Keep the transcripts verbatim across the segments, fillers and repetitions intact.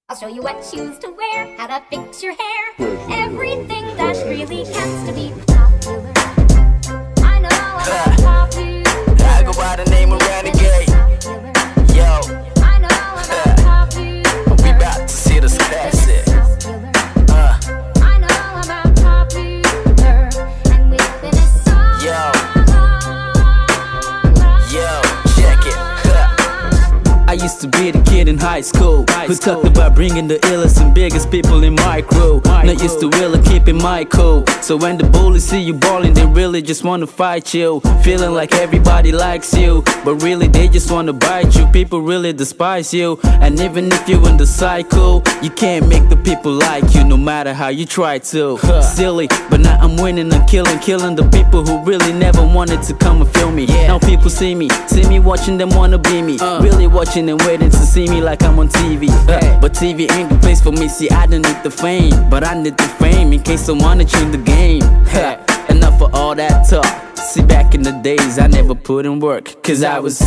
I'll show you what shoes to wear, how to fix your hair, everything that really counts to be popular. I know I'm popular. I go by the name of Renegade. Yo, I know I'm popular. we about to see this classic. Uh, I know I'm popular. And within a song. yo, yo, check it. I used to be the kid in high school who talked about bringing the illest and biggest people in my crew. Not used to really keeping my cool. So when the bullies see you ballin', they really just wanna fight you. Feeling like everybody likes you, but really they just wanna bite you. People really despise you, and even if you're in the cycle, you can't make the people like you, no matter how you try to. Silly, but now I'm winning and killing, killing the people who really never wanted to come and feel me. Now people see me, see me watching them wanna be me, really watching and waiting to see me like I'm on T V. uh, But T V ain't the place for me, see I don't need the fame, but I need the fame in case I wanna change the game. uh, Enough of all that talk. See back in the days I never put in work, cause I was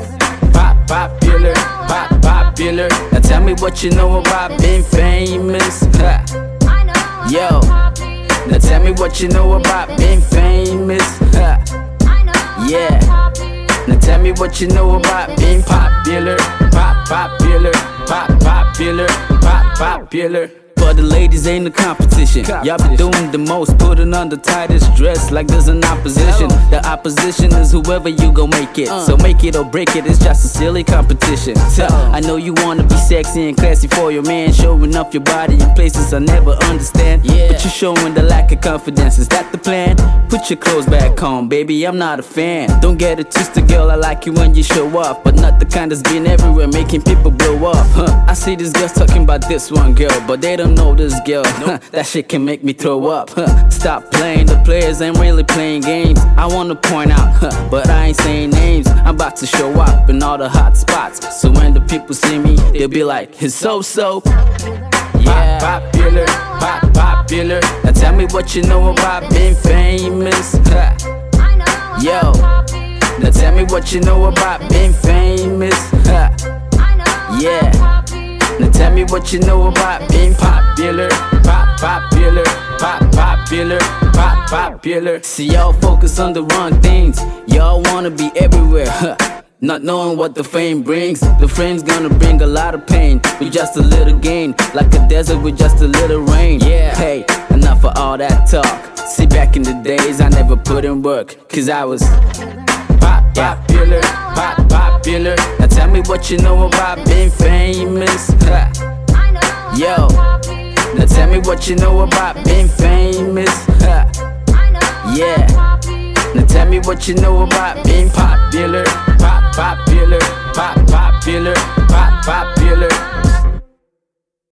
pop popular, pop popular. Now tell me what you know about being famous. uh, I know I'm Yo, popular. now tell me what you know about being famous. uh, I know I'm Yeah. popular. Now tell me what you know about being popular. Pop popular, pop popular, pop popular. For the ladies ain't a competition. Y'all be doing the most, putting on the tightest dress like there's an opposition. The opposition is whoever you gon' make it. So make it or break it, it's just a silly competition. I know you wanna be sexy and classy for your man, showing off your body in places I never understand. But you're showing the lack of confidence, is that the plan? Put your clothes back on, baby, I'm not a fan. Don't get it twisted, girl, I like you when you show up, but not the kind that's been everywhere making people blow up. Huh. I see these girls talking about this one girl, but they don't know this girl. That shit can make me throw up. Huh. Stop playing, the players ain't really playing games. I wanna point out, huh, but I ain't saying names. I'm about to show up in all the hot spots, so when the people see me, they'll be like, it's so-so. Yeah. Pop popular, pop popular. Now tell me what you know about being famous. Huh. I know I'm Yo, popular. now tell me what you know about being famous. Huh. I know I'm Yeah. popular. Now tell me what you know about being popular. Pop popular, pop popular, pop popular. See y'all focus on the wrong things. Y'all wanna be everywhere, huh. Not knowing what the fame brings. The fame's gonna bring a lot of pain with just a little gain, like a desert with just a little rain. Yeah. Hey, enough of all that talk. See back in the days I never put in work, cause I was pop popular, pop popular. Now tell me what you know about being famous. Huh. I know I'm Yo, popular. now tell me what you know about being famous. Huh. I know I'm Yeah. popular. Now tell me what you know about being popular. Pop popular, pop popular, pop popular.